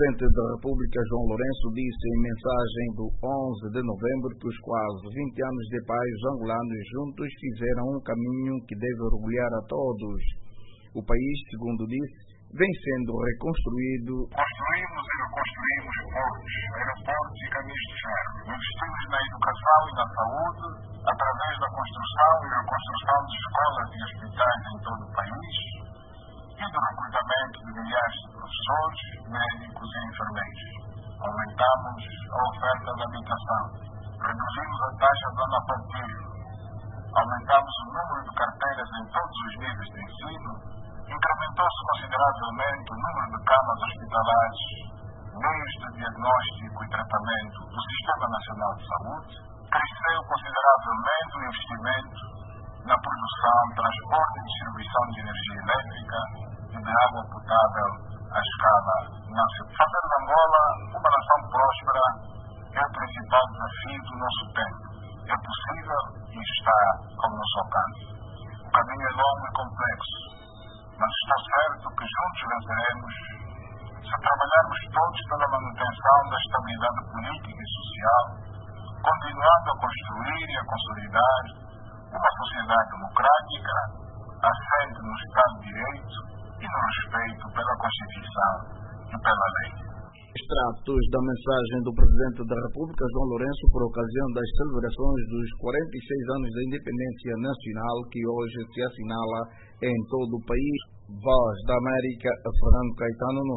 Presidente da República, João Lourenço, disse em mensagem do 11 de novembro que os quase 20 anos de paz angolanos juntos fizeram um caminho que deve orgulhar a todos. O país, segundo disse, vem sendo reconstruído. Construímos e reconstruímos portos, aeroportos e caminhos de ferro. Investimos na educação e na saúde, através da construção e reconstrução de escolas e hospitais em todo o país, e do recrutamento de milhares de professores, médicos e enfermeiros. Aumentamos a oferta de habitação, reduzimos a taxa de analfabetismo, aumentamos o número de carteiras em todos os níveis de ensino, incrementou-se consideravelmente o número de camas hospitalares, meios de diagnóstico e tratamento do Sistema Nacional de Saúde, cresceu consideravelmente o investimento na produção, transporte e distribuição de energia elétrica e de água potável à escala nacional. Fazer de Angola uma nação próspera é o principal desafio do nosso tempo. É possível e está ao nosso alcance. O caminho é longo e complexo, mas estou certo que juntos venceremos se trabalharmos todos pela manutenção da estabilidade política e social, continuando a construir e a consolidar uma sociedade democrática, assente no Estado de Direito e no respeito pela Constituição e pela lei. Extratos da mensagem do Presidente da República, João Lourenço, por ocasião das celebrações dos 46 anos da independência nacional, que hoje se assinala em todo o país. Voz da América, Fernando Caetano.